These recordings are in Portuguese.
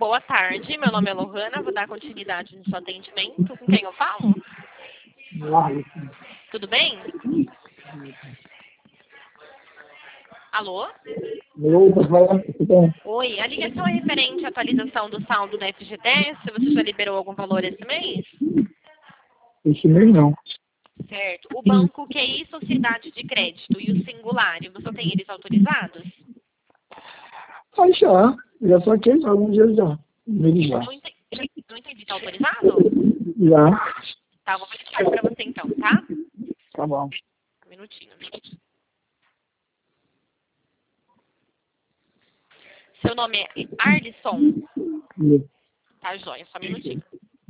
Boa tarde, meu nome é Lohana, vou dar continuidade no seu atendimento. Com quem eu falo? Tudo bem? Alô? Oi, a ligação é referente à atualização do saldo da FGTS. Você já liberou algum valor esse mês? Esse mês não. Certo. O banco QI Sociedade de Crédito e o Singulário, você tem eles autorizados? Aí já saquei alguns dias já. Eles já. Não entendi, tá autorizado? Já. Tá, vou verificar pra você então, tá? Tá bom. Um minutinho. Seu nome é Arlisson? Tá, joia, só um minutinho.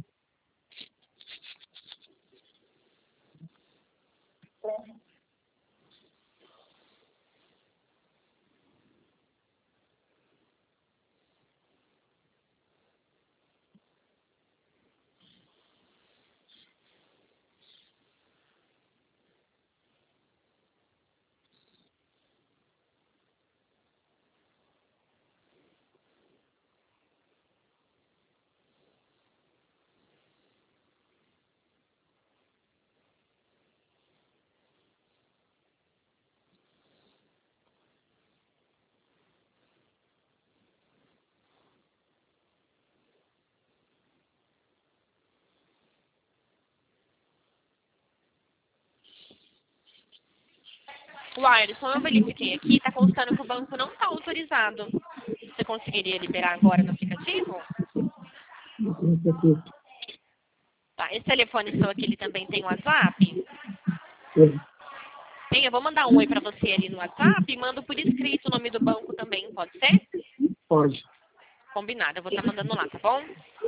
O Arlisson, eu verifiquei aqui, tá constando que o banco não tá autorizado. Você conseguiria liberar agora no aplicativo? Tá, esse telefone seu aqui, ele também tem WhatsApp? Tem, eu vou mandar um oi pra você ali no WhatsApp e mando por escrito o nome do banco também, pode ser? Pode. Combinado, eu vou estar mandando lá, tá bom?